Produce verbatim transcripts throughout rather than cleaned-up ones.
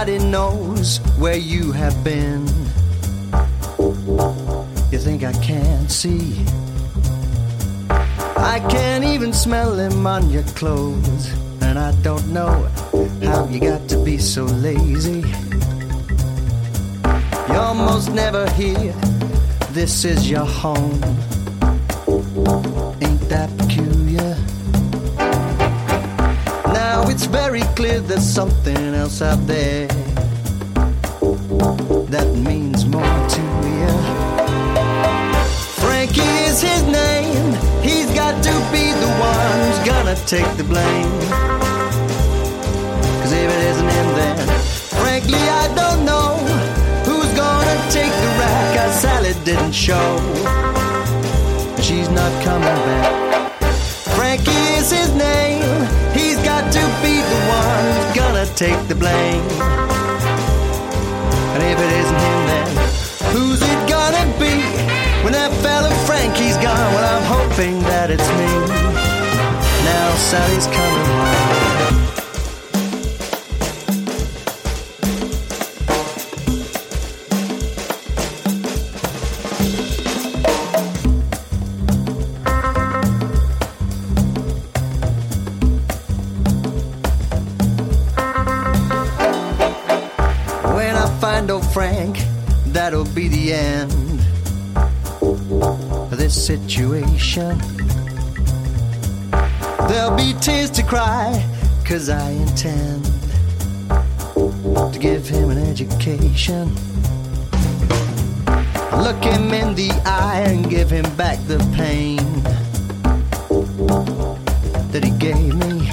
Nobody knows where you have been. You think I can't see? I can't even smell them on your clothes. And I don't know how you got to be so lazy. You're almost never here. This is your home. Ain't that peculiar? Now it's very clear there's something else out there that means more to you. Frankie is his name. He's got to be the one who's gonna take the blame. Cause if it isn't him then, frankly I don't know who's gonna take the rap. Cause Sally didn't show, she's not coming back. Frankie is his name. He's got to be the one who's gonna take the blame. And if it isn't him then, who's it gonna be? When that fella Frankie's gone, well I'm hoping that it's me. Now Sally's coming home. When I find old Frank, that'll be the end of this situation. There'll be tears to cry, cause I intend to give him an education. Look him in the eye and give him back the pain that he gave me.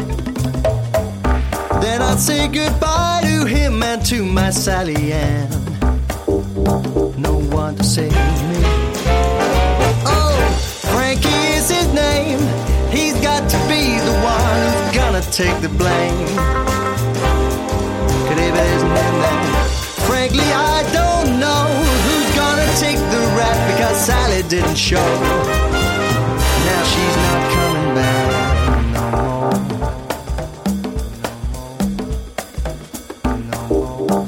Then I'll say goodbye to him and to my Sally Ann. No one to save me. Oh, Frankie is his name. He's got to be the one who's gonna take the blame. Cause if it isn't him then, frankly I don't know who's gonna take the rap. Because Sally didn't show. Now she's not coming back no more. No more.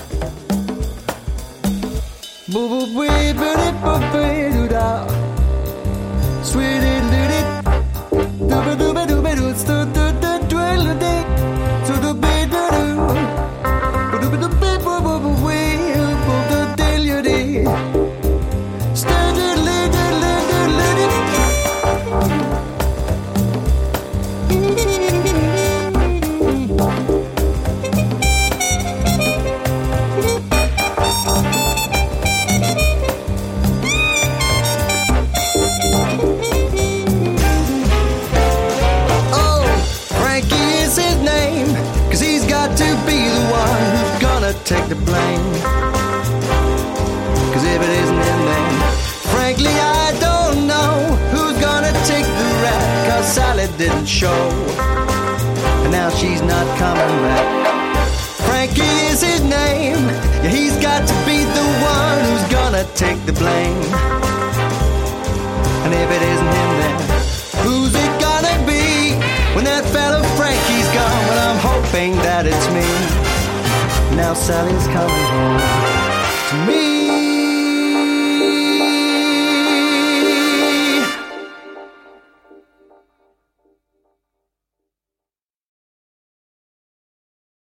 Boo boo boo boo boo boo doo da. Sweetie doo doo. Dooba dooba dooba doo. Sto doo doo doo doo. So doo be doo doo. Dooba doo be boo boo boo wee. Boo doo doo you dee. Sto doo doo doo doo doo doo. Take the blame. Cause if it isn't him then, frankly I don't know who's gonna take the rap. Cause Sally didn't show, and now she's not coming back. Frankie is his name. Yeah, he's got to be the one who's gonna take the blame. And if it isn't him then, who's it gonna be? When that fella Frankie's gone, well I'm hoping that it's me. Now Sally's coming home to me.